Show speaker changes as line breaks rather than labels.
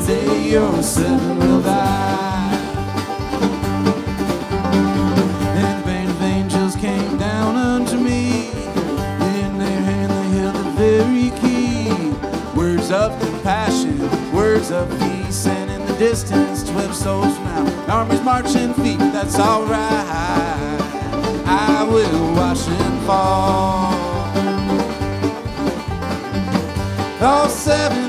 day your servant will die. And a band of angels came down unto me. In their hand they held the very key. Words of compassion, words of peace, and in the distance 12 souls from out. Armies marching feet, that's alright. I will watch and fall. All 7